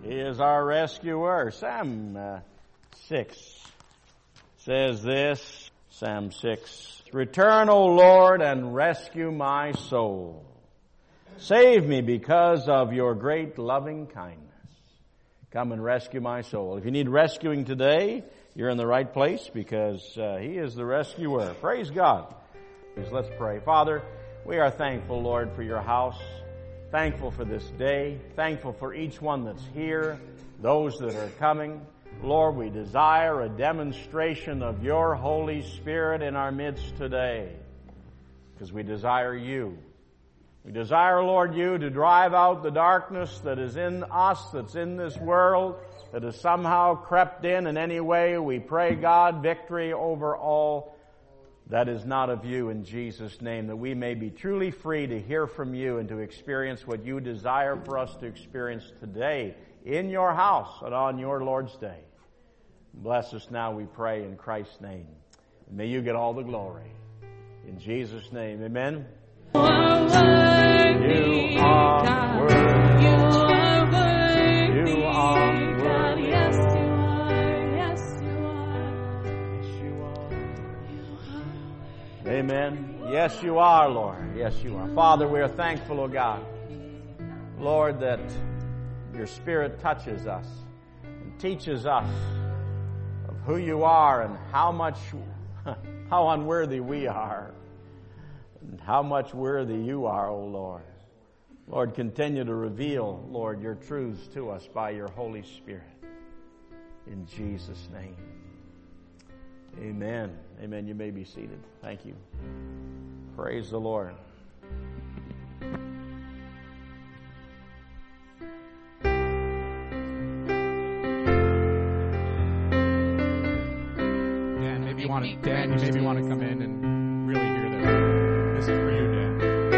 He is our rescuer. Psalm 6 says this, Psalm 6, "Return, O Lord, and rescue my soul. Save me because of your great loving kindness. Come and rescue my soul." If you need rescuing today, you're in the right place because He is the rescuer. Praise God. Let's pray. Father, we are thankful, Lord, for your house. Thankful for this day. Thankful for each one that's here, those that are coming. Lord, we desire a demonstration of your Holy Spirit in our midst today because we desire you. We desire, Lord, you to drive out the darkness that is in us, that's in this world, that has somehow crept in any way. We pray, God, victory over all that is not of you in Jesus' name, that we may be truly free to hear from you and to experience what you desire for us to experience today in your house and on your Lord's day. Bless us now, we pray, in Christ's name. And may you get all the glory. In Jesus' name, amen. You are worthy. You are worthy. You are worthy. You are worthy. Yes, you are. Yes, you are. Yes, you are. Amen. Yes, you are, Lord. Yes, you are. Father, we are thankful, O God, Lord, that your Spirit touches us and teaches us of who you are and how unworthy we are and how much worthy you are, O Lord. Lord, continue to reveal, Lord, your truths to us by your Holy Spirit. In Jesus' name. Amen. Amen. You may be seated. Thank you. Praise the Lord. Dan, you maybe want to come in and really hear that. This is for you, Dan.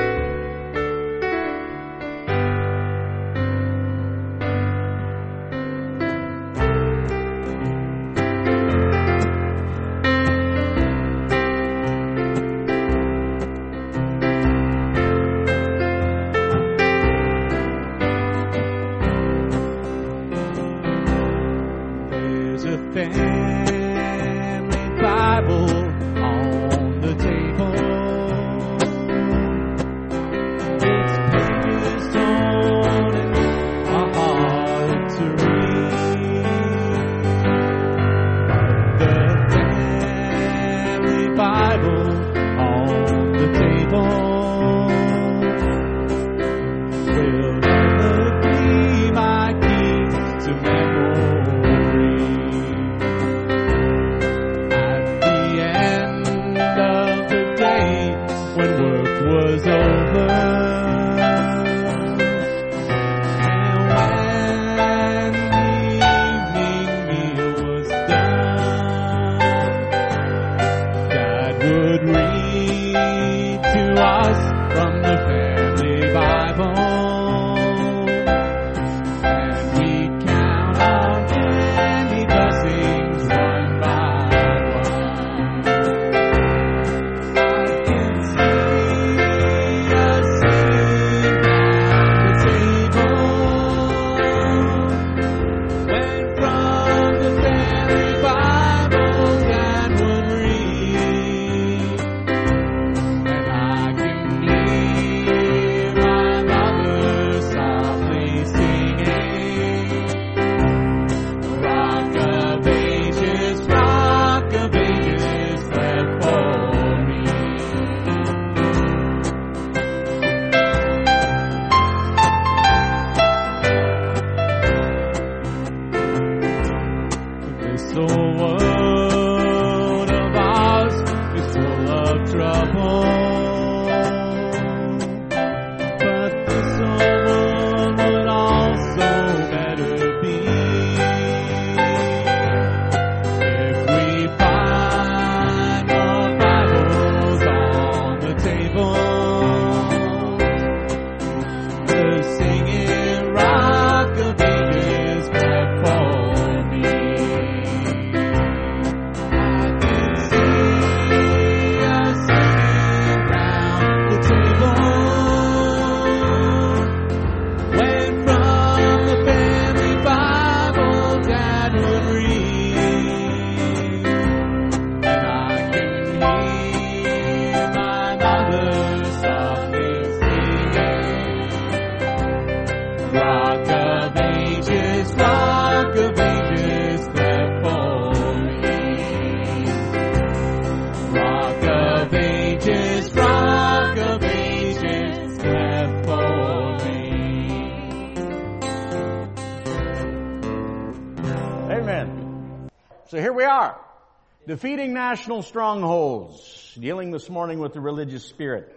There's a family Bible on the table. Its pages torn and are hard to read. The family Bible on the table will never be my key to memory. So here we are, defeating national strongholds, dealing this morning with the religious spirit.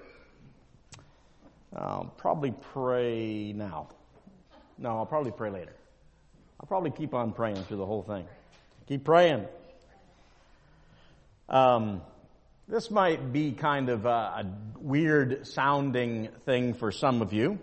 I'll probably pray now. No, I'll probably pray later. I'll probably keep on praying through the whole thing. Keep praying. This might be kind of a weird sounding thing for some of you.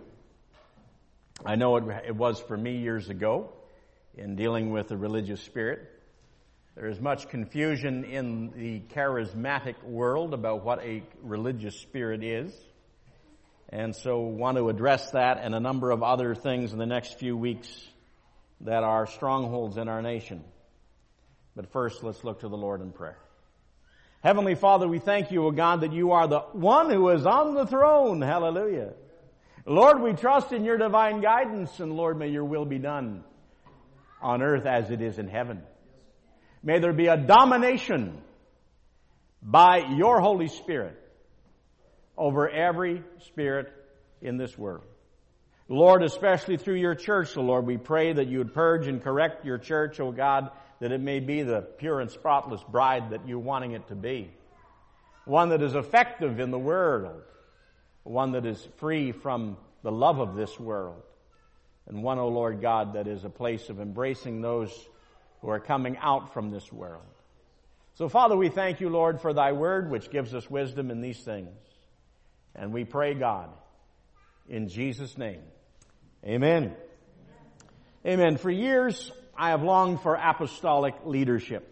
I know it was for me years ago in dealing with the religious spirit. There is much confusion in the charismatic world about what a religious spirit is. And so want to address that and a number of other things in the next few weeks that are strongholds in our nation. But first, let's look to the Lord in prayer. Heavenly Father, we thank you, O God, that you are the one who is on the throne. Hallelujah. Lord, we trust in your divine guidance, and Lord, may your will be done on earth as it is in heaven. May there be a domination by your Holy Spirit over every spirit in this world. Lord, especially through your church, Lord, we pray that you would purge and correct your church, O God, that it may be the pure and spotless bride that you're wanting it to be. One that is effective in the world. One that is free from the love of this world. And one, O Lord God, that is a place of embracing those who are coming out from this world. So, Father, we thank you, Lord, for thy word, which gives us wisdom in these things. And we pray, God, in Jesus' name. Amen. Amen. For years, I have longed for apostolic leadership.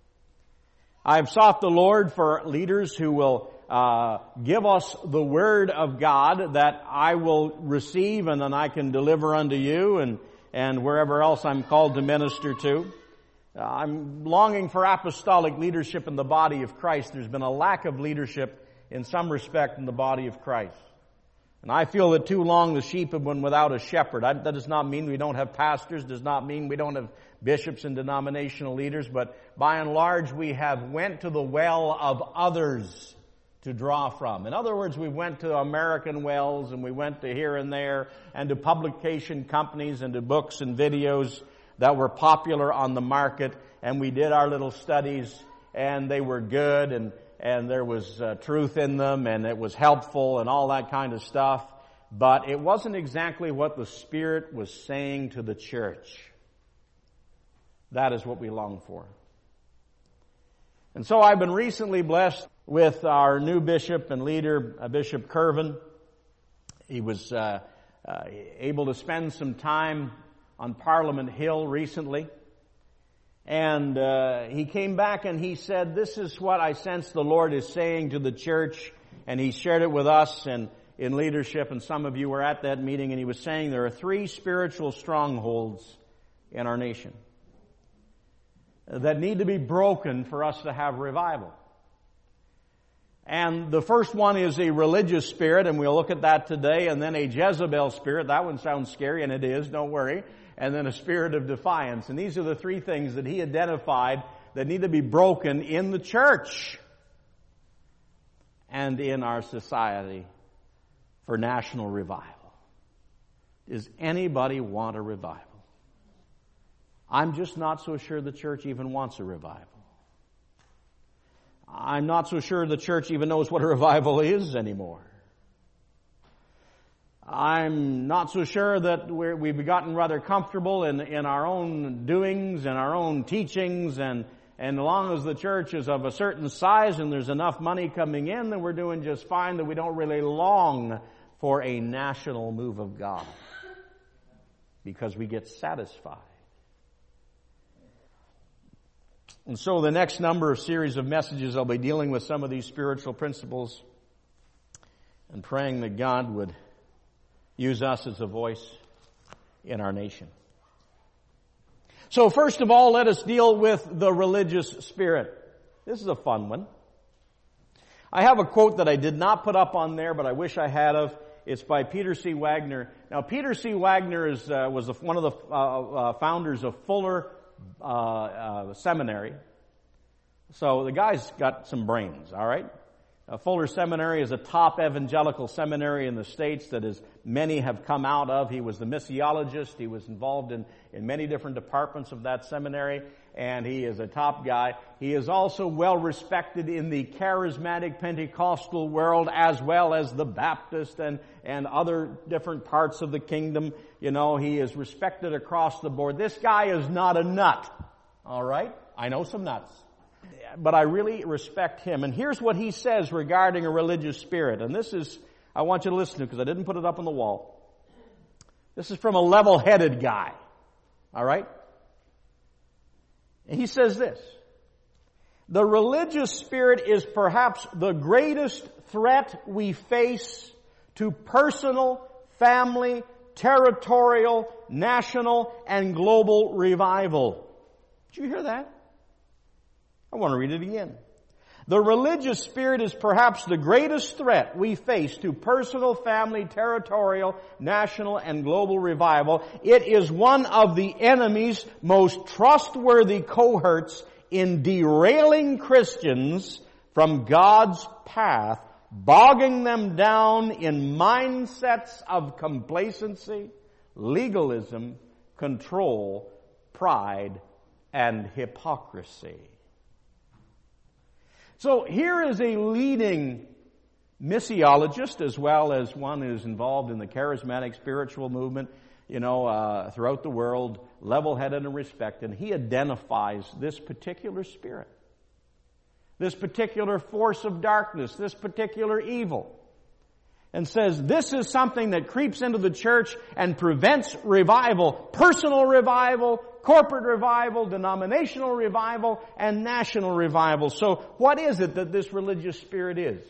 I have sought the Lord for leaders who will give us the word of God that I will receive and then I can deliver unto you and wherever else I'm called to minister to. I'm longing for apostolic leadership in the body of Christ. There's been a lack of leadership in some respect in the body of Christ. And I feel that too long the sheep have been without a shepherd. That does not mean we don't have pastors, does not mean we don't have bishops and denominational leaders, but by and large we have went to the well of others to draw from. In other words, we went to American wells and we went to here and there and to publication companies and to books and videos that were popular on the market, and we did our little studies and they were good and there was truth in them and it was helpful and all that kind of stuff. But it wasn't exactly what the Spirit was saying to the church. That is what we long for. And so I've been recently blessed with our new bishop and leader, Bishop Curvin. He was able to spend some time on Parliament Hill recently. And he came back and he said, this is what I sense the Lord is saying to the church. And he shared it with us and in leadership, and some of you were at that meeting, and he was saying there are 3 spiritual strongholds in our nation that need to be broken for us to have revival. And the first one is a religious spirit, and we'll look at that today, and then a Jezebel spirit. That one sounds scary, and it is, don't worry. And then a spirit of defiance. And these are the 3 things that he identified that need to be broken in the church and in our society for national revival. Does anybody want a revival? I'm just not so sure the church even wants a revival. I'm not so sure the church even knows what a revival is anymore. I'm not so sure that we've gotten rather comfortable in our own doings and our own teachings, and as long as the church is of a certain size and there's enough money coming in, then we're doing just fine, that we don't really long for a national move of God because we get satisfied. And so the next number of series of messages, I'll be dealing with some of these spiritual principles and praying that God would use us as a voice in our nation. So first of all, let us deal with the religious spirit. This is a fun one. I have a quote that I did not put up on there, but I wish I had of. It's by Peter C. Wagner. Now, Peter C. Wagner was one of the founders of Fuller Seminary. So the guy's got some brains, all right? Fuller Seminary is a top evangelical seminary in the States that many have come out of. He was the missiologist. He was involved in many different departments of that seminary, and he is a top guy. He is also well respected in the charismatic Pentecostal world as well as the Baptist and other different parts of the kingdom. You know, he is respected across the board. This guy is not a nut. All right? I know some nuts. But I really respect him. And here's what he says regarding a religious spirit. And this is, I want you to listen to because I didn't put it up on the wall. This is from a level-headed guy. All right? And he says this: the religious spirit is perhaps the greatest threat we face to personal, family, territorial, national, and global revival. Did you hear that? I want to read it again. The religious spirit is perhaps the greatest threat we face to personal, family, territorial, national, and global revival. It is one of the enemy's most trustworthy cohorts in derailing Christians from God's path, bogging them down in mindsets of complacency, legalism, control, pride, and hypocrisy. So here is a leading missiologist as well as one who's involved in the charismatic spiritual movement, throughout the world, level-headed and respected. He identifies this particular spirit, this particular force of darkness, this particular evil, and says this is something that creeps into the church and prevents revival, personal revival, corporate revival, denominational revival, and national revival. So what is it that this religious spirit is?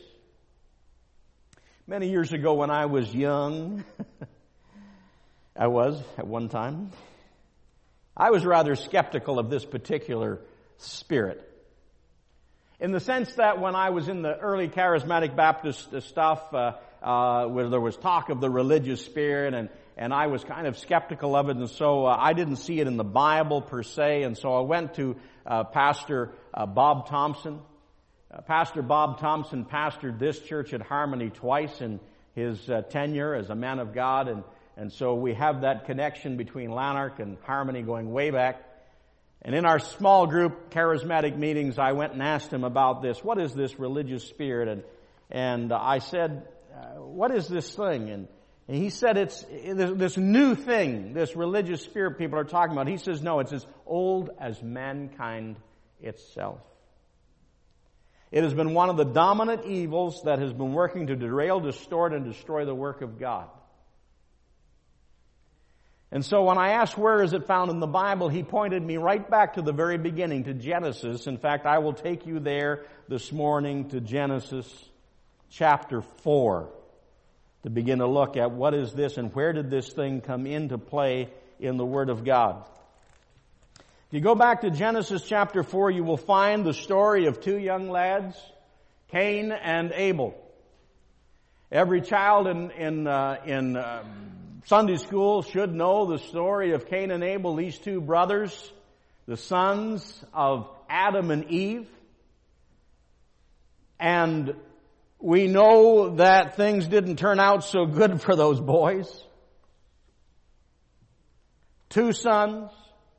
Many years ago when I was young, I was at one time, I was rather skeptical of this particular spirit. In the sense that when I was in the early charismatic Baptist stuff, where there was talk of the religious spirit, and I was kind of skeptical of it, and so I didn't see it in the Bible per se, and so I went to Pastor Bob Thompson. Pastor Bob Thompson pastored this church at Harmony twice in his tenure as a man of God, and so we have that connection between Lanark and Harmony going way back. And in our small group charismatic meetings, I went and asked him about this. What is this religious spirit? And I said, what is this thing? And he said it's this new thing, this religious spirit people are talking about. He says, no, it's as old as mankind itself. It has been one of the dominant evils that has been working to derail, distort, and destroy the work of God. And so when I asked where is it found in the Bible, he pointed me right back to the very beginning, to Genesis. In fact, I will take you there this morning to Genesis chapter 4 to begin to look at what is this and where did this thing come into play in the Word of God. If you go back to Genesis chapter 4, you will find the story of two young lads, Cain and Abel. Every child in Sunday school should know the story of Cain and Abel, these two brothers, the sons of Adam and Eve. And we know that things didn't turn out so good for those boys. Two sons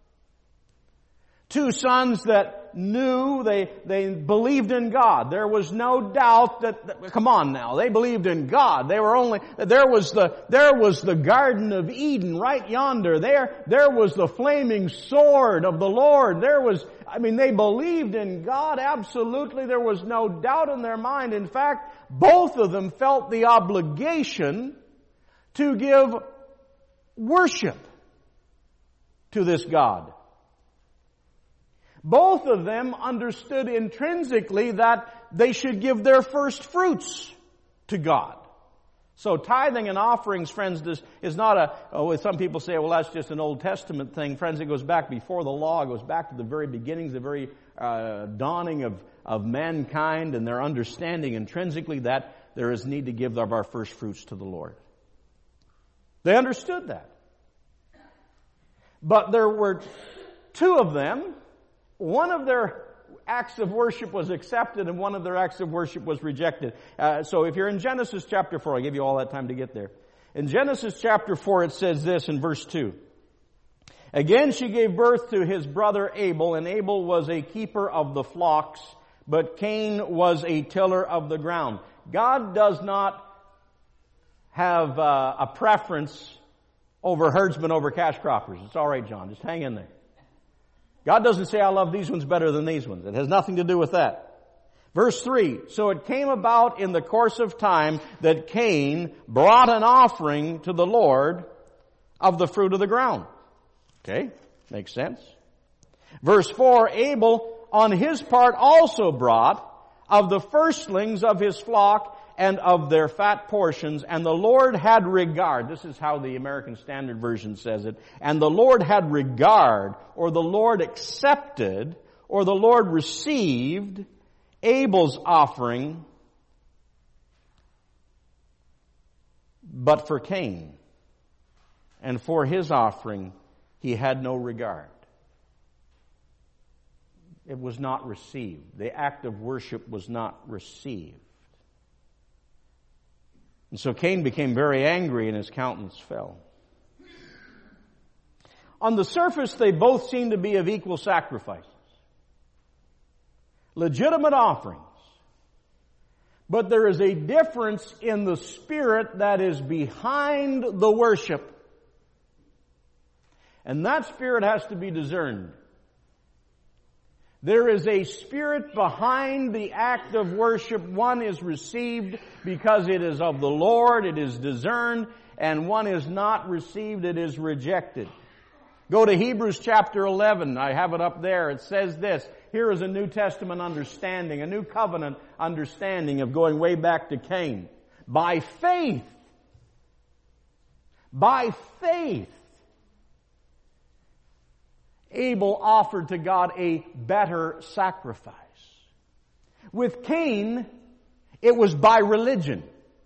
that knew, they believed in God. There was no doubt that, come on now, they believed in God. There was the Garden of Eden right yonder. There was the flaming sword of the Lord. They believed in God absolutely. There was no doubt in their mind. In fact, both of them felt the obligation to give worship to this God. Both of them understood intrinsically that they should give their first fruits to God. So tithing and offerings, friends, is not some people say, well, that's just an Old Testament thing. Friends, it goes back before the law. It goes back to the very beginnings, the very dawning of mankind and their understanding intrinsically that there is need to give of our first fruits to the Lord. They understood that. But there were two of them. One of their acts of worship was accepted and one of their acts of worship was rejected. So if you're in Genesis chapter 4, I'll give you all that time to get there. In Genesis chapter 4, it says this in verse 2. Again she gave birth to his brother Abel, and Abel was a keeper of the flocks, but Cain was a tiller of the ground. God does not have a preference over herdsmen over cash croppers. It's all right, John. Just hang in there. God doesn't say, I love these ones better than these ones. It has nothing to do with that. Verse 3, so it came about in the course of time that Cain brought an offering to the Lord of the fruit of the ground. Okay, makes sense. Verse 4, Abel on his part also brought of the firstlings of his flock and of their fat portions, and the Lord had regard. This is how the American Standard Version says it. And the Lord had regard, or the Lord accepted, or the Lord received Abel's offering, but for Cain, and for his offering, he had no regard. It was not received. The act of worship was not received. And so Cain became very angry and his countenance fell. On the surface, they both seem to be of equal sacrifices. Legitimate offerings. But there is a difference in the spirit that is behind the worship. And that spirit has to be discerned. There is a spirit behind the act of worship. One is received because it is of the Lord, it is discerned, and one is not received, it is rejected. Go to Hebrews chapter 11. I have it up there. It says this. Here is a New Testament understanding, a New Covenant understanding of going way back to Cain. By faith, Abel offered to God a better sacrifice. With Cain, it was by religion.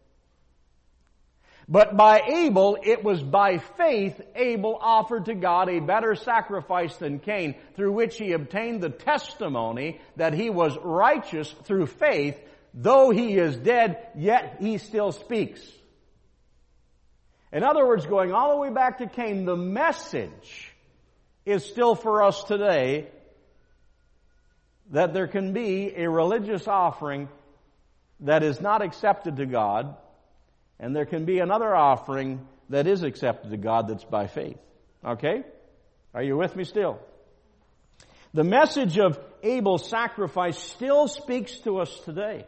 But by Abel, it was by faith. Abel offered to God a better sacrifice than Cain, through which he obtained the testimony that he was righteous through faith. Though he is dead, yet he still speaks. In other words, going all the way back to Cain, the message is still for us today that there can be a religious offering that is not accepted to God, and there can be another offering that is accepted to God that's by faith. Okay? Are you with me still? The message of Abel's sacrifice still speaks to us today.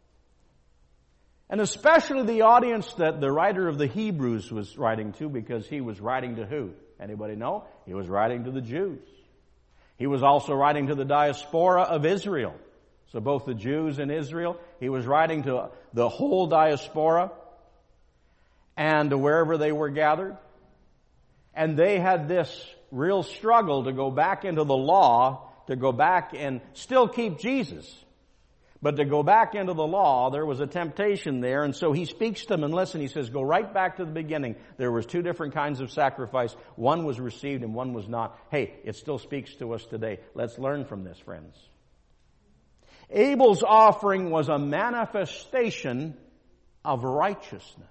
And especially the audience that the writer of the Hebrews was writing to, because he was writing to who? Anybody know? He was writing to the Jews. He was also writing to the diaspora of Israel. So both the Jews and Israel. He was writing to the whole diaspora and to wherever they were gathered. And they had this real struggle to go back into the law, to go back and still keep Jesus. But to go back into the law, there was a temptation there. And so he speaks to them and listen, he says, go right back to the beginning. There was two different kinds of sacrifice. One was received and one was not. Hey, it still speaks to us today. Let's learn from this, friends. Abel's offering was a manifestation of righteousness.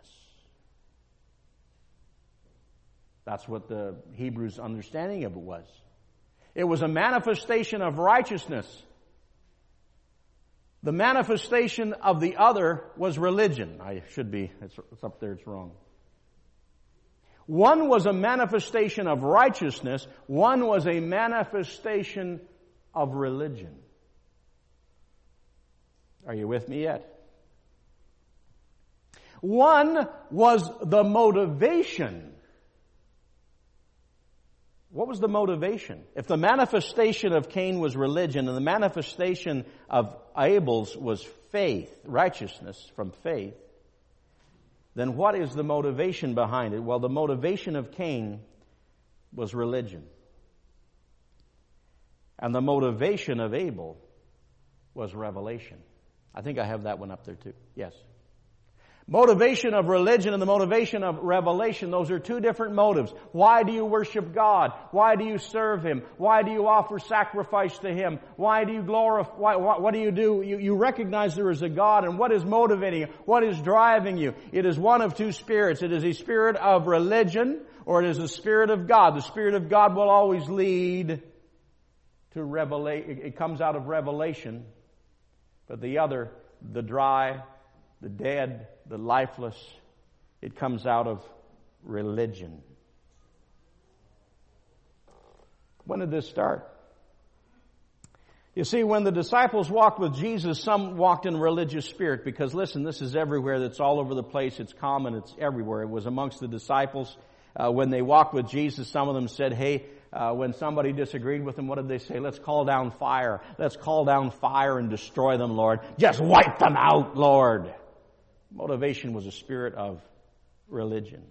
That's what the Hebrews' understanding of it was. It was a manifestation of righteousness. The manifestation of the other was religion. It's up there, it's wrong. One was a manifestation of righteousness. One was a manifestation of religion. Are you with me yet? One was the motivation. What was the motivation? If the manifestation of Cain was religion and the manifestation of Abel's was faith, righteousness from faith, then what is the motivation behind it? Well, the motivation of Cain was religion. And the motivation of Abel was revelation. I think I have that one up there too. Yes. Motivation of religion and the motivation of revelation, those are two different motives. Why do you worship God? Why do you serve Him? Why do you offer sacrifice to Him? Why do you glorify? What do you do? You recognize there is a God, and what is motivating you? What is driving you? It is one of two spirits. It is a spirit of religion, or it is a spirit of God. The Spirit of God will always lead to revelation. It comes out of revelation. But the other, the dry, the dead, the lifeless, it comes out of religion. When did this start? You see, when the disciples walked with Jesus, some walked in religious spirit, because listen, this is everywhere. That's all over the place. It's common. It's everywhere. It was amongst the disciples. When they walked with Jesus, some of them said, hey, when somebody disagreed with them, what did they say? Let's call down fire. Let's call down fire and destroy them, Lord. Just wipe them out, Lord. Motivation was a spirit of religion.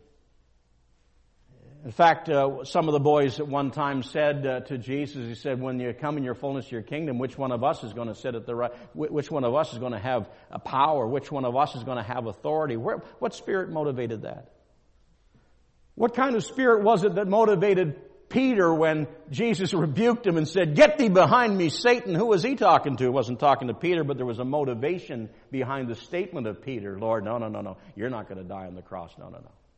In fact, some of the boys at one time said to Jesus, he said, when you come in your fullness of your kingdom, which one of us is going to sit at the right, which one of us is going to have a power, which one of us is going to have authority? What spirit motivated that? What kind of spirit was it that motivated Peter when Jesus rebuked him and said, get thee behind me, Satan? Who was he talking to? He wasn't talking to Peter, but there was a motivation behind the statement of Peter. Lord, no. You're not going to die on the cross. No.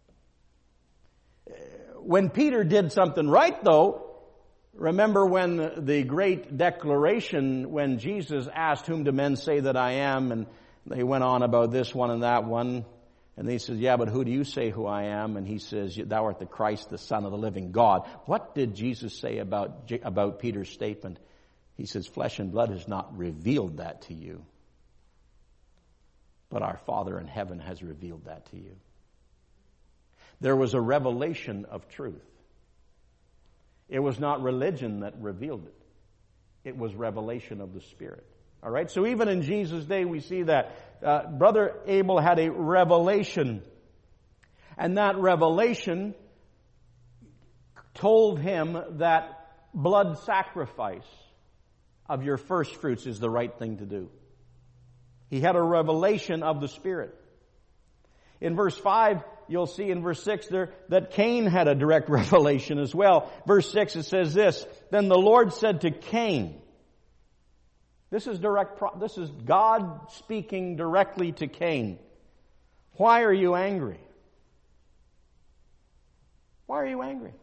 When Peter did something right, though, remember when the great declaration, when Jesus asked, whom do men say that I am? And they went on about this one and that one. And he says, yeah, but who do you say who I am? And he says, thou art the Christ, the Son of the living God. What did Jesus say about Peter's statement? He says, flesh and blood has not revealed that to you, but our Father in heaven has revealed that to you. There was a revelation of truth. It was not religion that revealed it. It was revelation of the Spirit. All right, so even in Jesus' day we see that. Brother Abel had a revelation. And that revelation told him that blood sacrifice of your first fruits is the right thing to do. He had a revelation of the Spirit. In verse 5, you'll see in verse 6 there that Cain had a direct revelation as well. Verse 6, it says this, then the Lord said to Cain, this is God speaking directly to Cain. Why are you angry? Why are you angry?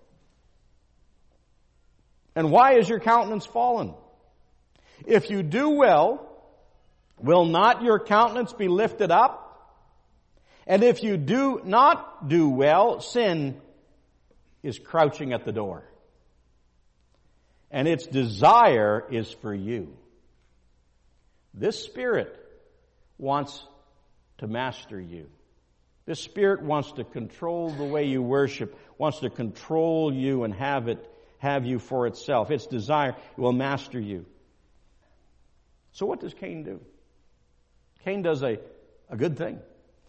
And why is your countenance fallen? If you do well, will not your countenance be lifted up? And if you do not do well, sin is crouching at the door. And its desire is for you. This spirit wants to master you. This spirit wants to control the way you worship, wants to control you and have you for itself. Its desire will master you. So what does Cain do? Cain does a good thing.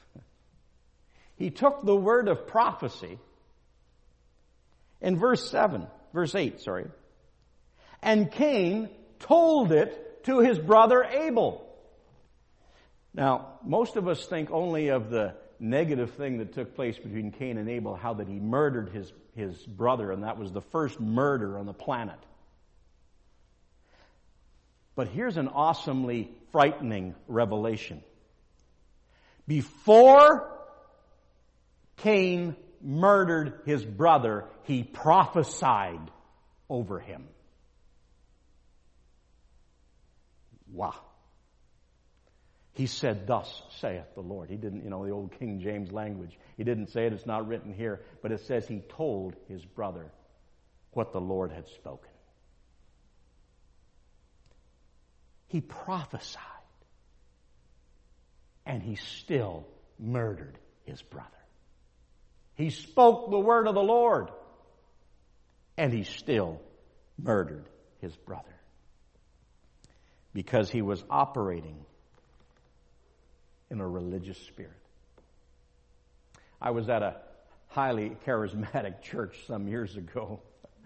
He took the word of prophecy in verse 8, and Cain told it to his brother Abel. Now, most of us think only of the negative thing that took place between Cain and Abel, how that he murdered his brother, and that was the first murder on the planet. But here's an awesomely frightening revelation. Before Cain murdered his brother, he prophesied over him. Wow. He said, thus saith the Lord. He didn't, the old King James language. He didn't say it, it's not written here, but it says he told his brother what the Lord had spoken. He prophesied, and he still murdered his brother. He spoke the word of the Lord, and he still murdered his brother. Because he was operating in a religious spirit. I was at a highly charismatic church some years ago.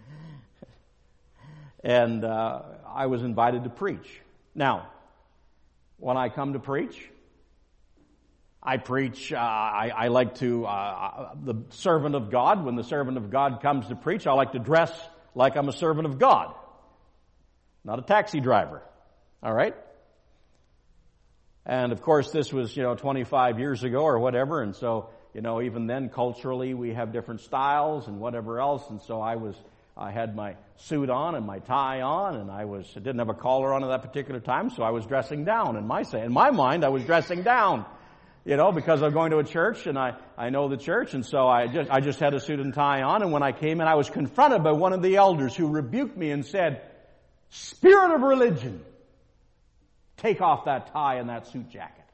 And I was invited to preach. Now, when I come to preach, I preach, I like to, the servant of God, when the servant of God comes to preach, I like to dress like I'm a servant of God, not a taxi driver. All right? And of course this was, 25 years ago or whatever, and so, even then culturally we have different styles and whatever else, and so I had my suit on and my tie on, and I didn't have a collar on at that particular time, so I was dressing down. In my mind, I was dressing down. Because I'm going to a church and I know the church, and so I just had a suit and tie on, and when I came in I was confronted by one of the elders who rebuked me and said, "Spirit of religion, take off that tie and that suit jacket."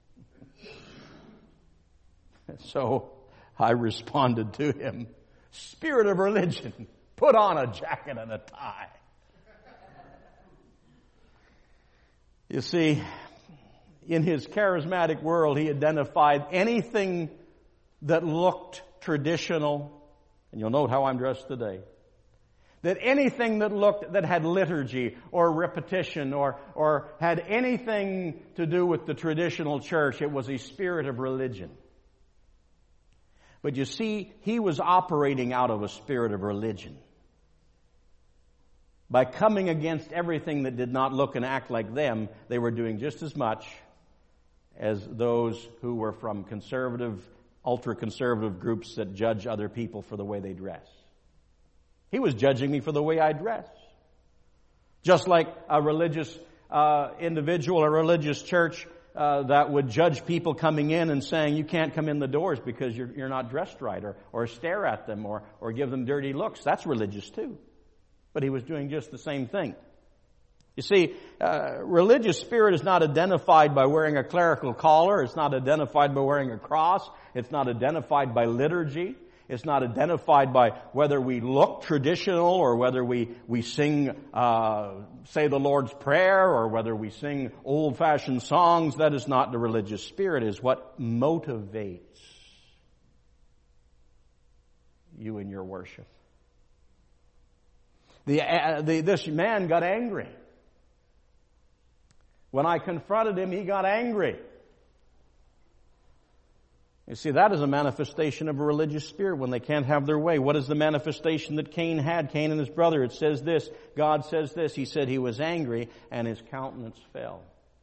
So I responded to him, "Spirit of religion, put on a jacket and a tie." You see, in his charismatic world, he identified anything that looked traditional, and you'll note how I'm dressed today, that anything that had liturgy or repetition or had anything to do with the traditional church, it was a spirit of religion. But you see, he was operating out of a spirit of religion. By coming against everything that did not look and act like them, they were doing just as much as those who were from conservative, ultra-conservative groups that judge other people for the way they dress. He was judging me for the way I dress. Just like a religious individual, a religious church that would judge people coming in and saying, "You can't come in the doors because you're not dressed right," or stare at them or give them dirty looks. That's religious too. But he was doing just the same thing. You see, religious spirit is not identified by wearing a clerical collar. It's not identified by wearing a cross. It's not identified by liturgy. It's not identified by whether we look traditional or whether we sing, say the Lord's Prayer, or whether we sing old-fashioned songs. That is not the religious spirit. It is what motivates you in your worship. This man got angry. When I confronted him, he got angry. You see, that is a manifestation of a religious spirit when they can't have their way. What is the manifestation that Cain had? Cain and his brother. It says this. God says this. He said he was angry and his countenance fell.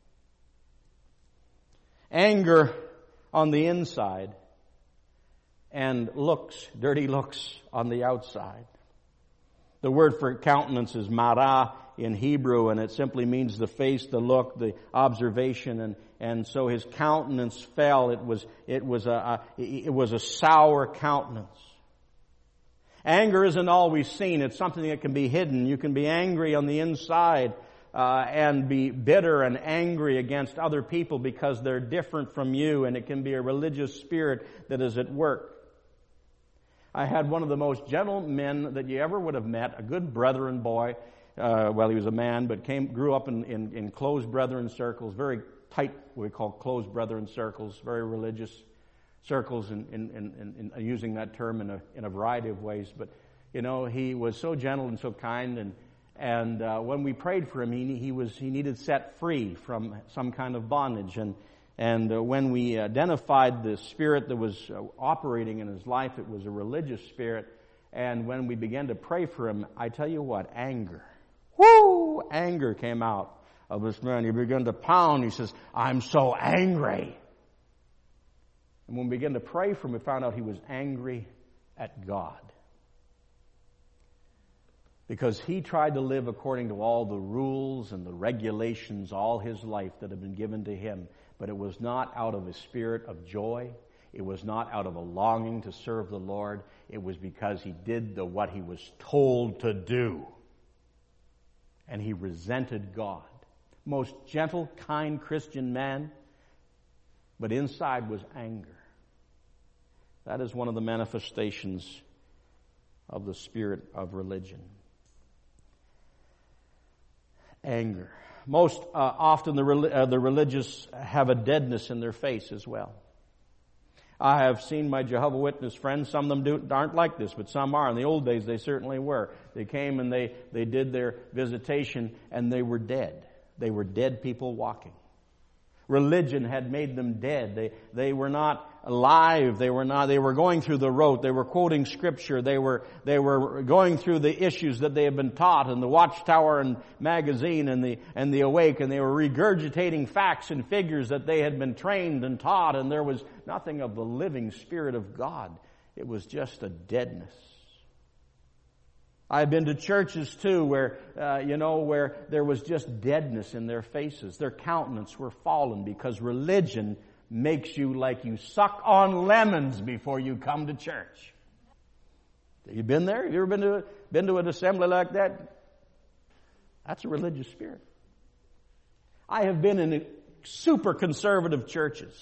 Anger on the inside and dirty looks on the outside. The word for countenance is marah in Hebrew, and it simply means the face, the look, the observation, and so his countenance fell. It was a sour countenance. Anger isn't always seen. It's something that can be hidden. You can be angry on the inside and be bitter and angry against other people because they're different from you, and it can be a religious spirit that is at work. I had one of the most gentle men that you ever would have met, a good brethren boy. He was a man, but grew up in closed brethren circles, very tight, what we call closed brethren circles, very religious circles, in using that term in a variety of ways. But he was so gentle and so kind, and when we prayed for him, he needed set free from some kind of bondage, and when we identified the spirit that was operating in his life, it was a religious spirit. And when we began to pray for him, I tell you what, anger came out of this man. He began to pound. He says, "I'm so angry." And when we began to pray for him, we found out he was angry at God. Because he tried to live according to all the rules and the regulations all his life that had been given to him. But it was not out of a spirit of joy. It was not out of a longing to serve the Lord. It was because he did what he was told to do. And he resented God. Most gentle, kind Christian man, but inside was anger. That is one of the manifestations of the spirit of religion. Anger. Most often the religious have a deadness in their face as well. I have seen my Jehovah's Witness friends, some of them aren't like this, but some are. In the old days, they certainly were. They came and they did their visitation, and they were dead. They were dead people walking. Religion had made them dead. They were not alive. They were going through the rote. They were quoting Scripture. They were going through the issues that they had been taught in the Watchtower and magazine and the Awake, and they were regurgitating facts and figures that they had been trained and taught, and there was nothing of the living Spirit of God. It was just a deadness. I've been to churches too where there was just deadness in their faces. Their countenance were fallen because religion makes you like you suck on lemons before you come to church. Have you been there? Have you ever been to an assembly like that? That's a religious spirit. I have been in super conservative churches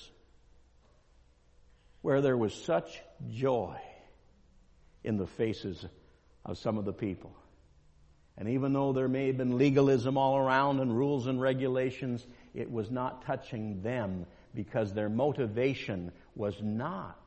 where there was such joy in the faces of some of the people. And even though there may have been legalism all around and rules and regulations, it was not touching them because their motivation was not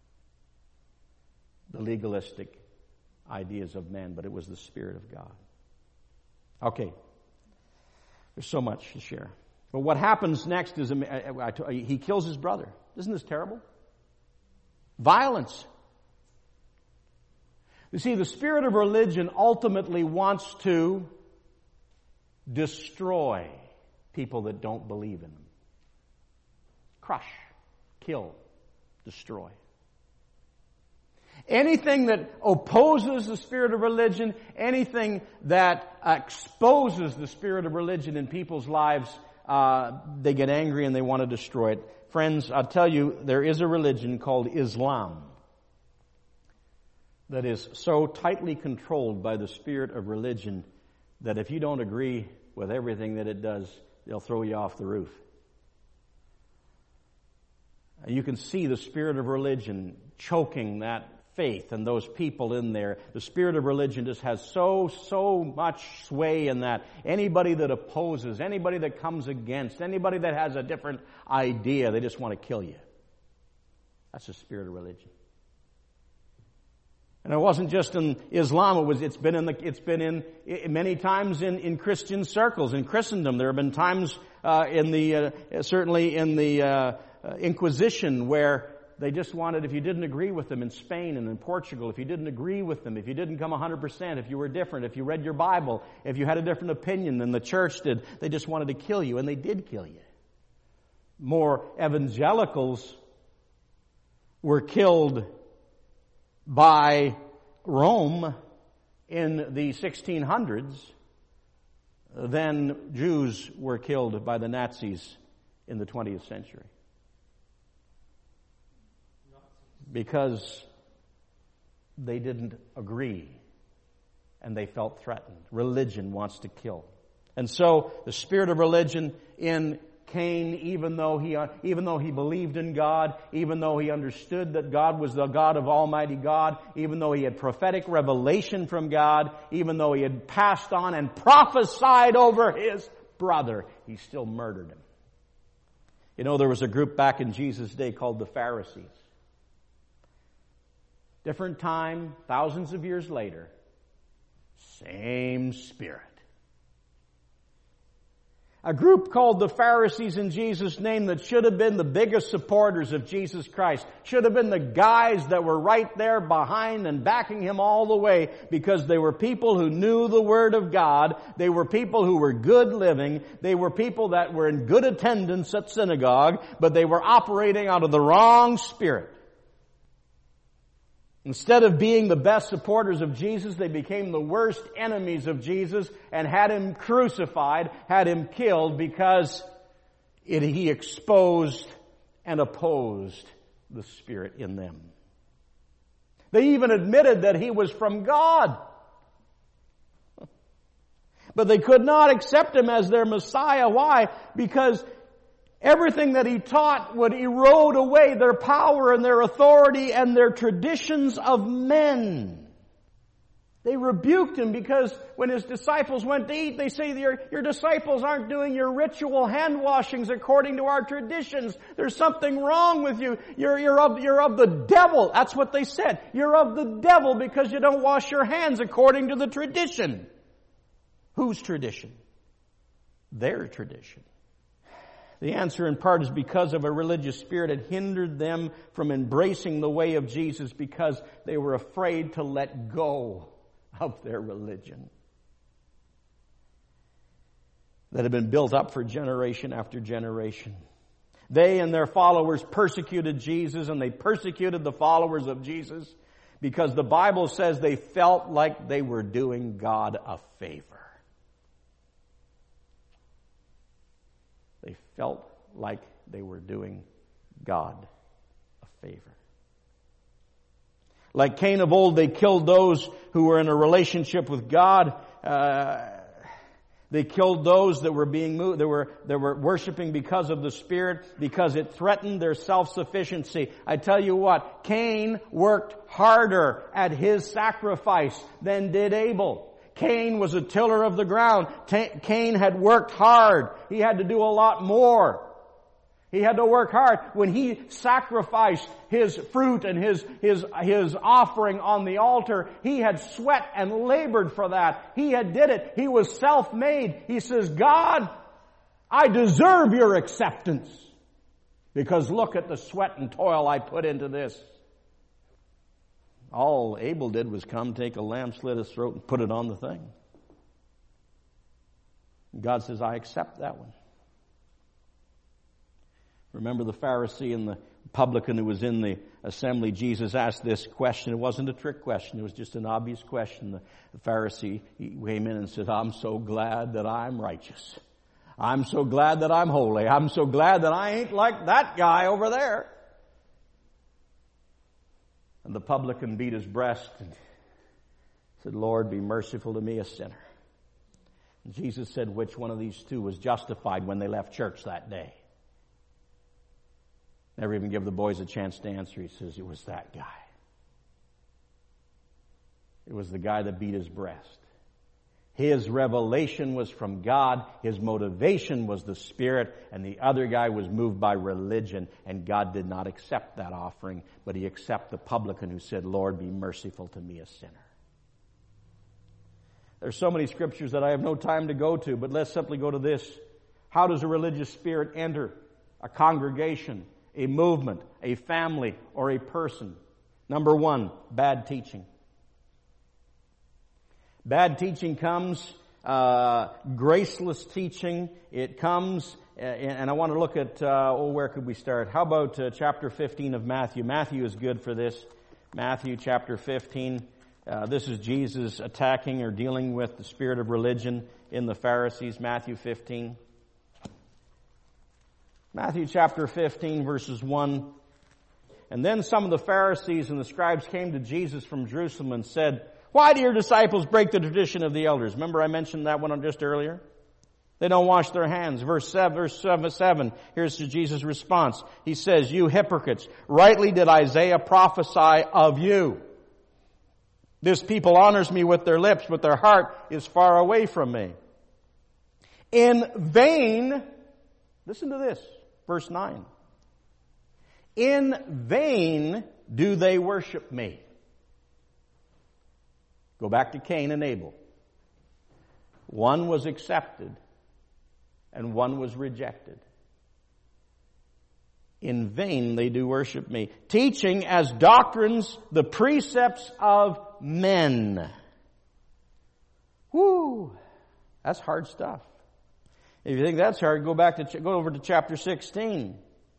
the legalistic ideas of man, but it was the Spirit of God. Okay. There's so much to share. But what happens next is he kills his brother. Isn't this terrible? Violence. You see, the spirit of religion ultimately wants to destroy people that don't believe in them. Crush, kill, destroy. Anything that opposes the spirit of religion, anything that exposes the spirit of religion in people's lives, they get angry and they want to destroy it. Friends, I'll tell you, there is a religion called Islam that is so tightly controlled by the spirit of religion that if you don't agree with everything that it does, they'll throw you off the roof. You can see the spirit of religion choking that faith and those people in there. The spirit of religion just has so much sway in that. Anybody that opposes, anybody that comes against, anybody that has a different idea, they just want to kill you. That's the spirit of religion. And it wasn't just in Islam. It's been many times in Christian circles in Christendom. There have been times certainly in the Inquisition where they just wanted, if you didn't agree with them in Spain and in Portugal, if you didn't agree with them, if you didn't come 100%, if you were different, if you read your Bible, if you had a different opinion than the church did, they just wanted to kill you, and they did kill you. More evangelicals were killed by Rome in the 1600s than Jews were killed by the Nazis in the 20th century. Because they didn't agree and they felt threatened. Religion wants to kill. And so the spirit of religion in Cain, even though he believed in God, even though he understood that God was the God of Almighty God, even though he had prophetic revelation from God, even though he had passed on and prophesied over his brother, he still murdered him. You know, there was a group back in Jesus' day called the Pharisees. Different time, thousands of years later, same spirit. A group called the Pharisees in Jesus' name that should have been the biggest supporters of Jesus Christ, should have been the guys that were right there behind and backing him all the way, because they were people who knew the Word of God. They were people who were good living. They were people that were in good attendance at synagogue, but they were operating out of the wrong spirit. Instead of being the best supporters of Jesus, they became the worst enemies of Jesus and had him crucified, had him killed, because he exposed and opposed the Spirit in them. They even admitted that he was from God. But they could not accept him as their Messiah. Why? Because everything that he taught would erode away their power and their authority and their traditions of men. They rebuked him because when his disciples went to eat, they say, your disciples aren't doing your ritual hand washings according to our traditions. There's something wrong with you. You're of the devil. That's what they said. You're of the devil because you don't wash your hands according to the tradition. Whose tradition? Their tradition. The answer in part is because of a religious spirit. It hindered them from embracing the way of Jesus because they were afraid to let go of their religion that had been built up for generation after generation. They and their followers persecuted Jesus, and they persecuted the followers of Jesus because the Bible says they felt like they were doing God a favor. They felt like they were doing God a favor. Like Cain of old, they killed those who were in a relationship with God. They killed those that were being moved, that were worshiping because of the Spirit, because it threatened their self-sufficiency. I tell you what, Cain worked harder at his sacrifice than did Abel. Cain was a tiller of the ground. Cain had worked hard. He had to do a lot more. He had to work hard. When he sacrificed his fruit and his offering on the altar, he had sweat and labored for that. He had did it. He was self-made. He says, God, I deserve your acceptance because look at the sweat and toil I put into this. All Abel did was come, take a lamb, slit his throat, and put it on the thing. God says, I accept that one. Remember the Pharisee and the publican who was in the assembly? Jesus asked this question. It wasn't a trick question. It was just an obvious question. The Pharisee he came in and said, I'm so glad that I'm righteous. I'm so glad that I'm holy. I'm so glad that I ain't like that guy over there. And the publican beat his breast and said, Lord, be merciful to me, a sinner. And Jesus said, which one of these two was justified when they left church that day? Never even give the boys a chance to answer. He says, it was that guy. It was the guy that beat his breast. His revelation was from God. His motivation was the Spirit. And the other guy was moved by religion. And God did not accept that offering. But He accepted the publican who said, Lord, be merciful to me, a sinner. There's so many scriptures that I have no time to go to. But let's simply go to this. How does a religious spirit enter a congregation, a movement, a family, or a person? Number one, bad teaching. Bad teaching comes, graceless teaching. It comes, and I want to look at, where could we start? How about chapter 15 of Matthew? Matthew is good for this. Matthew chapter 15. This is Jesus attacking or dealing with the spirit of religion in the Pharisees. Matthew 15. Matthew chapter 15, verses 1. And then some of the Pharisees and the scribes came to Jesus from Jerusalem and said, why do your disciples break the tradition of the elders? Remember I mentioned that one just earlier? They don't wash their hands. Verse 7, here's Jesus' response. He says, you hypocrites, rightly did Isaiah prophesy of you. This people honors me with their lips, but their heart is far away from me. In vain, listen to this, verse 9. In vain do they worship me. Go back to Cain and Abel. One was accepted and one was rejected. In vain they do worship me, teaching as doctrines the precepts of men. Whoo! That's hard stuff. If you think that's hard, go over to chapter 16.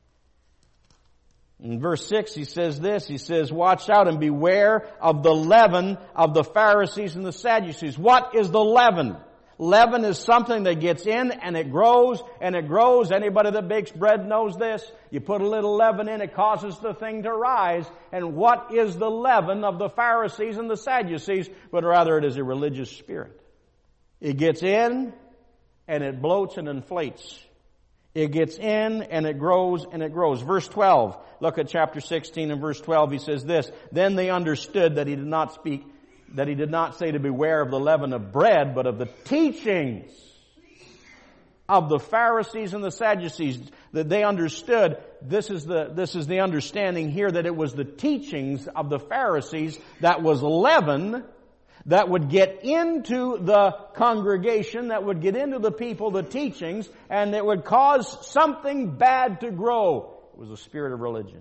In verse 6, he says this. He says, watch out and beware of the leaven of the Pharisees and the Sadducees. What is the leaven? Leaven is something that gets in and it grows and it grows. Anybody that bakes bread knows this. You put a little leaven in, it causes the thing to rise. And what is the leaven of the Pharisees and the Sadducees? But rather it is a religious spirit. It gets in and it bloats and inflates. It gets in and it grows and it grows. Verse 12. Look at chapter 16 and verse 12. He says this. Then they understood that he did not say to beware of the leaven of bread, but of the teachings of the Pharisees and the Sadducees. That they understood, this is the understanding here, that it was the teachings of the Pharisees that was leaven, that would get into the congregation, that would get into the people, the teachings, and it would cause something bad to grow. It was a spirit of religion.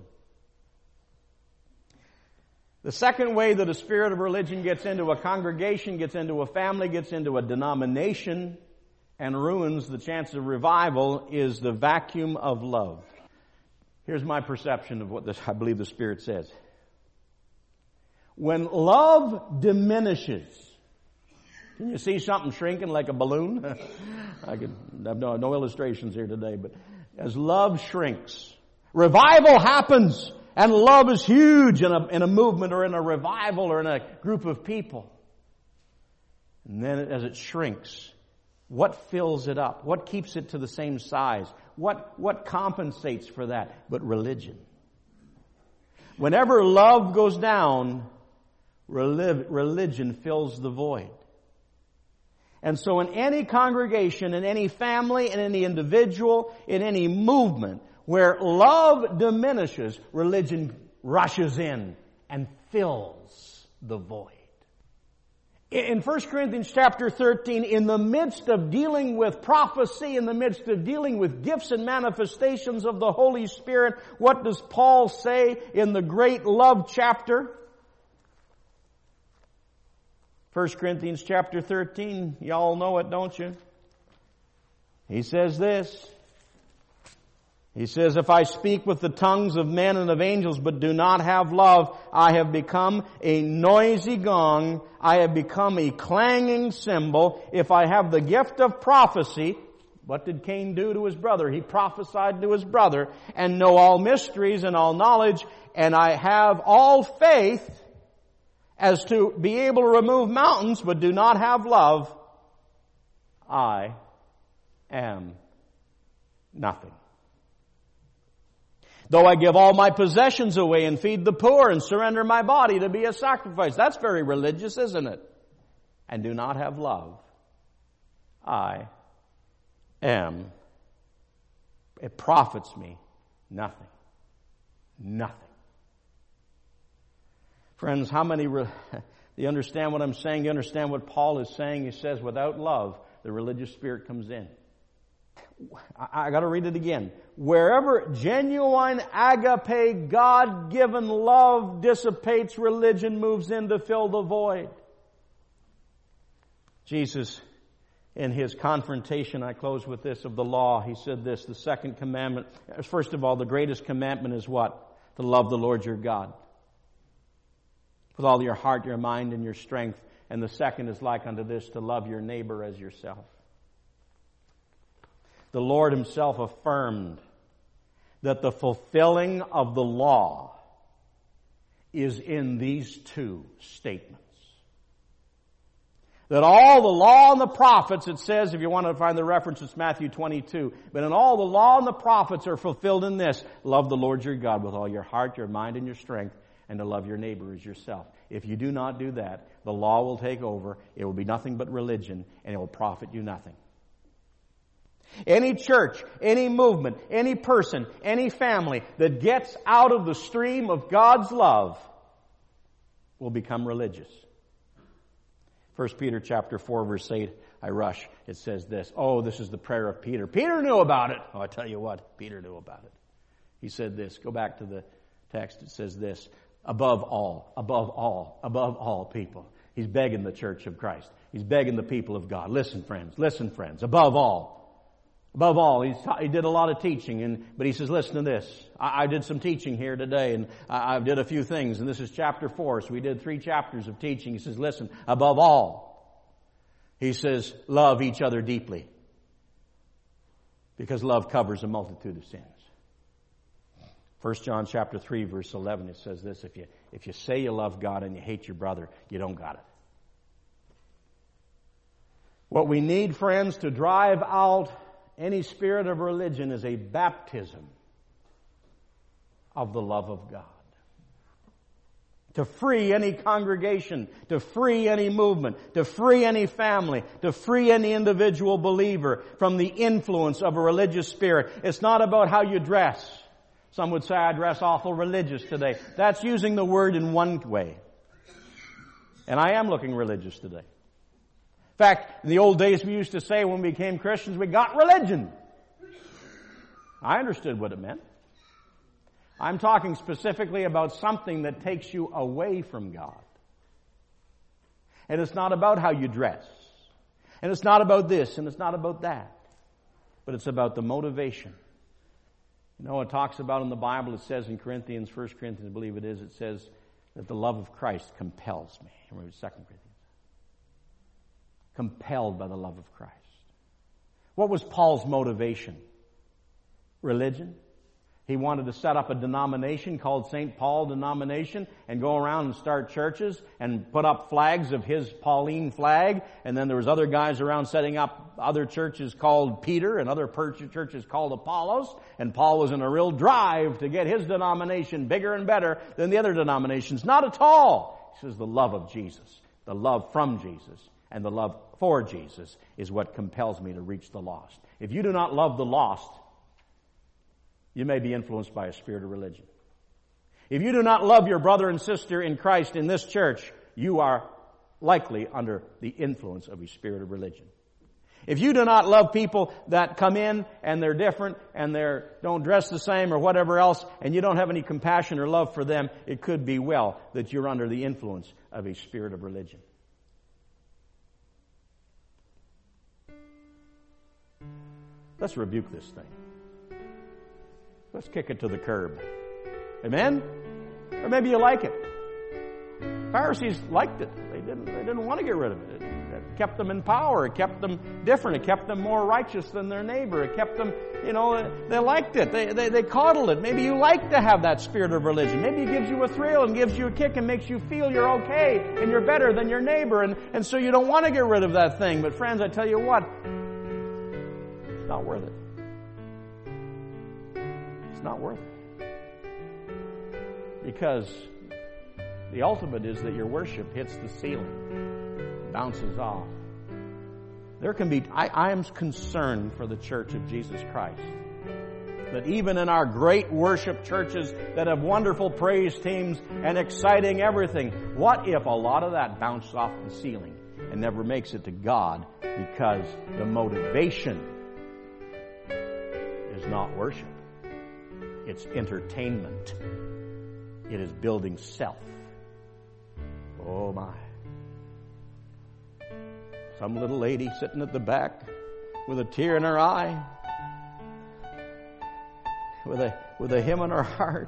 The second way that a spirit of religion gets into a congregation, gets into a family, gets into a denomination, and ruins the chance of revival is the vacuum of love. Here's my perception of what I believe the Spirit says. When love diminishes, can you see something shrinking like a balloon? I have no illustrations here today, but as love shrinks, revival happens, and love is huge in a movement or in a revival or in a group of people. And then as it shrinks, what fills it up? What keeps it to the same size? What compensates for that? But religion. Whenever love goes down, religion fills the void. And so in any congregation, in any family, in any individual, in any movement, where love diminishes, religion rushes in and fills the void. In 1 Corinthians chapter 13, in the midst of dealing with prophecy, in the midst of dealing with gifts and manifestations of the Holy Spirit, what does Paul say in the great love chapter? 1 Corinthians chapter 13, you all know it, don't you? He says this. He says, if I speak with the tongues of men and of angels but do not have love, I have become a noisy gong. I have become a clanging cymbal. If I have the gift of prophecy, what did Cain do to his brother? He prophesied to his brother, and know all mysteries and all knowledge, and I have all faith as to be able to remove mountains but do not have love, I am nothing. Though I give all my possessions away and feed the poor and surrender my body to be a sacrifice. That's very religious, isn't it? And do not have love, I am. It profits me nothing. Nothing. Friends, how many, do you understand what I'm saying? You understand what Paul is saying? He says, without love, the religious spirit comes in. I got to read it again. Wherever genuine agape, God-given love dissipates, religion moves in to fill the void. Jesus, in his confrontation, I close with this, of the law, he said this, the second commandment, first of all, the greatest commandment is what? To love the Lord your God with all your heart, your mind, and your strength. And the second is like unto this, to love your neighbor as yourself. The Lord himself affirmed that the fulfilling of the law is in these two statements. That all the law and the prophets, it says, if you want to find the reference, it's Matthew 22. But in all the law and the prophets are fulfilled in this: love the Lord your God with all your heart, your mind, and your strength, and to love your neighbor as yourself. If you do not do that, the law will take over. It will be nothing but religion, and it will profit you nothing. Any church, any movement, any person, any family that gets out of the stream of God's love will become religious. 1 Peter chapter 4 verse 8, I rush. It says this. Oh, this is the prayer of Peter. Peter knew about it. Oh, I tell you what, Peter knew about it. He said this. Go back to the text. It says this. Above all people. He's begging the church of Christ. He's begging the people of God. Listen, friends. Above all, he did a lot of teaching, but he says, listen to this. I did some teaching here today, and I did a few things, and this is chapter 4, so we did 3 chapters of teaching. He says, listen, above all, he says, love each other deeply, because love covers a multitude of sins. 1 John chapter 3, verse 11, it says this, if you say you love God and you hate your brother, you don't got it. What we need, friends, to drive out any spirit of religion is a baptism of the love of God. To free any congregation, to free any movement, to free any family, to free any individual believer from the influence of a religious spirit. It's not about how you dress. Some would say, I dress awful religious today. That's using the word in one way. And I am looking religious today. In fact, in the old days we used to say when we became Christians, we got religion. I understood what it meant. I'm talking specifically about something that takes you away from God. And it's not about how you dress. And it's not about this, and it's not about that. But it's about the motivation. You know, it talks about in the Bible, it says in Corinthians, 1 Corinthians, I believe it is, it says that the love of Christ compels me. Remember 2 Corinthians. Compelled by the love of Christ. What was Paul's motivation? Religion. He wanted to set up a denomination called St. Paul denomination and go around and start churches and put up flags of his Pauline flag. And then there was other guys around setting up other churches called Peter and other churches called Apollos. And Paul was in a real drive to get his denomination bigger and better than the other denominations. Not at all. He says the love of Jesus, the love from Jesus, and the love for Jesus is what compels me to reach the lost. If you do not love the lost, you may be influenced by a spirit of religion. If you do not love your brother and sister in Christ in this church, you are likely under the influence of a spirit of religion. If you do not love people that come in and they're different and they don't dress the same or whatever else, and you don't have any compassion or love for them, it could be well that you're under the influence of a spirit of religion. Let's rebuke this thing. Let's kick it to the curb. Amen? Or maybe you like it. Pharisees liked it. They didn't want to get rid of it. It kept them in power. It kept them different. It kept them more righteous than their neighbor. It kept them, they liked it. They coddled it. Maybe you like to have that spirit of religion. Maybe it gives you a thrill and gives you a kick and makes you feel you're okay and you're better than your neighbor. And so you don't want to get rid of that thing. But friends, I tell you what, it's not worth it. It's not worth it. Because the ultimate is that your worship hits the ceiling, bounces off. There can be, I am concerned for the church of Jesus Christ. That even in our great worship churches that have wonderful praise teams and exciting everything, what if a lot of that bounced off the ceiling and never makes it to God because the motivation is not worship. It's entertainment. It is building self. Oh my. Some little lady sitting at the back with a tear in her eye, with a hymn in her heart.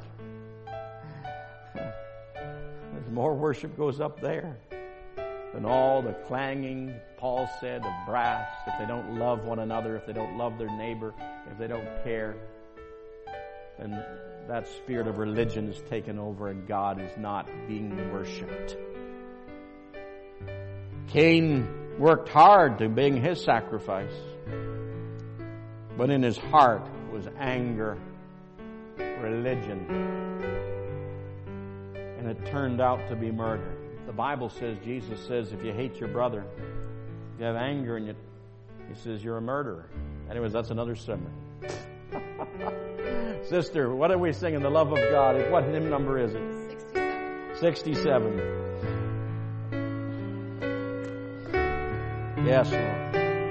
As more worship goes up there than all the clanging, Paul said, of brass, if they don't love one another, if they don't love their neighbor, if they don't care, then that spirit of religion is taken over and God is not being worshipped. Cain worked hard to bring his sacrifice, but in his heart was anger, religion, and it turned out to be murder. The Bible says, Jesus says, if you hate your brother, if you have anger and he says you're a murderer. Anyways, that's another sermon. Sister, what are we singing? The love of God. What hymn number is it? 67. Yes, Lord.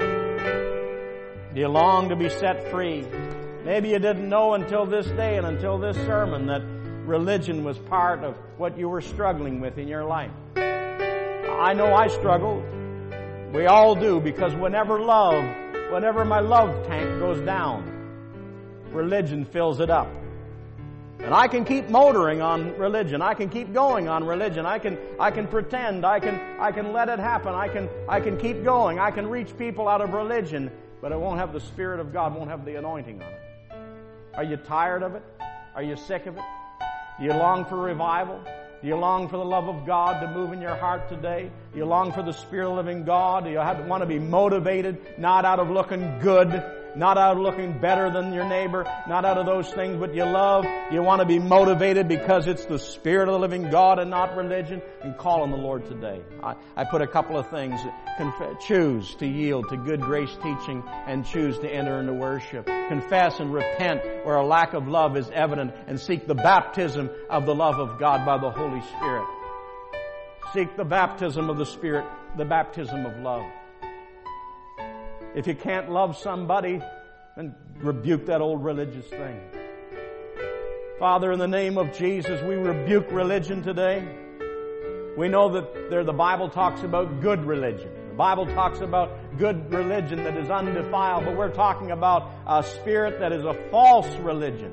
Do you long to be set free? Maybe you didn't know until this day and until this sermon that religion was part of what you were struggling with in your life. I know I struggle. We all do, because whenever my love tank goes down, religion fills it up. And I can keep motoring on religion. I can keep going on religion. I can pretend. I can let it happen. I can keep going. I can reach people out of religion, but it won't have the Spirit of God, won't have the anointing on it. Are you tired of it? Are you sick of it? Do you long for revival? Do you long for the love of God to move in your heart today? Do you long for the Spirit of the living God? Do you want to be motivated, not out of looking good, not out of looking better than your neighbor, not out of those things, but you want to be motivated because it's the Spirit of the living God and not religion? And call on the Lord today. I put a couple of things. Choose to yield to good grace teaching and choose to enter into worship. Confess and repent where a lack of love is evident and seek the baptism of the love of God by the Holy Spirit. Seek the baptism of the Spirit, the baptism of love. If you can't love somebody, then rebuke that old religious thing. Father, in the name of Jesus, we rebuke religion today. We know that the Bible talks about good religion. The Bible talks about good religion that is undefiled, but we're talking about a spirit that is a false religion,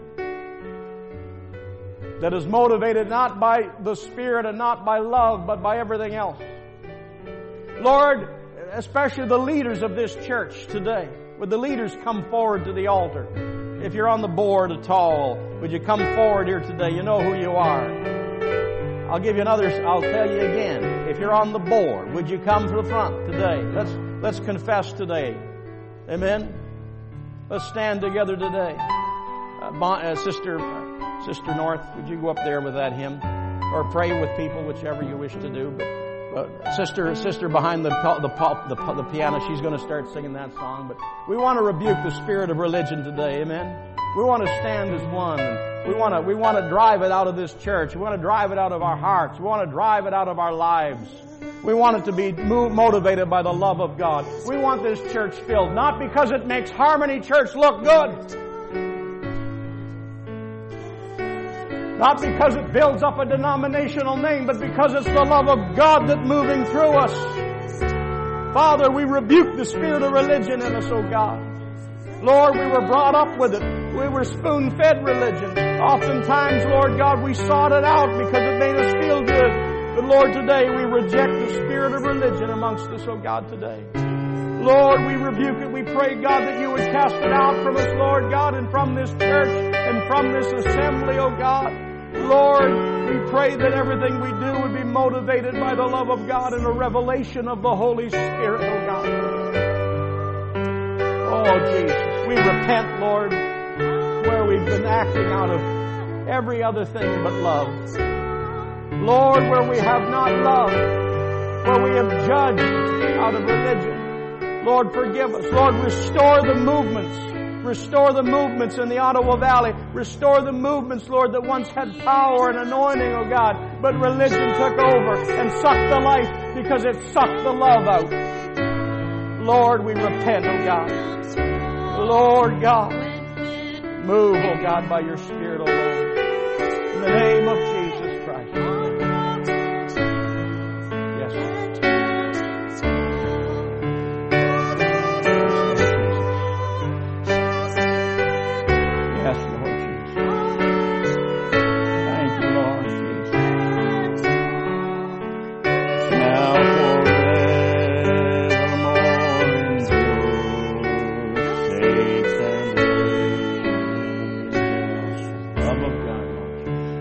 that is motivated not by the Spirit and not by love, but by everything else. Lord, especially the leaders of this church today, would the leaders come forward to the altar? If you're on the board at all, would you come forward here today? You know who you are. I'll tell you again. If you're on the board, would you come to the front today? Let's confess today. Amen. Let's stand together today. Sister North, would you go up there with that hymn? Or pray with people, whichever you wish to do. But sister behind the piano, she's going to start singing that song. But we want to rebuke the spirit of religion today. Amen. We want to stand as one. We want to drive it out of this church. We want to drive it out of our hearts. We want to drive it out of our lives. We want it to be motivated by the love of God. We want this church filled, not because it makes Harmony Church look good, not because it builds up a denominational name, but because it's the love of God that's moving through us. Father, we rebuke the spirit of religion in us, oh God. Lord, we were brought up with it. We were spoon-fed religion. Oftentimes, Lord God, we sought it out because it made us feel good. But Lord, today we reject the spirit of religion amongst us, oh God, today. Lord, we rebuke it. We pray, God, that you would cast it out from us, Lord God, and from this church and from this assembly, oh God. Lord, we pray that everything we do would be motivated by the love of God and a revelation of the Holy Spirit, oh God. Oh, Jesus, we repent, Lord, where we've been acting out of every other thing but love. Lord, where we have not loved, where we have judged out of religion. Lord, forgive us. Lord, restore the movements. Restore the movements in the Ottawa Valley. Restore the movements, Lord, that once had power and anointing, oh God, but religion took over and sucked the life because it sucked the love out. Lord, we repent, oh God. Lord God, move, oh God, by your Spirit, oh Lord. In the name of Jesus Christ. Yes, Lord. Yes, Lord Jesus. Thank you, Lord Jesus. Now love of God.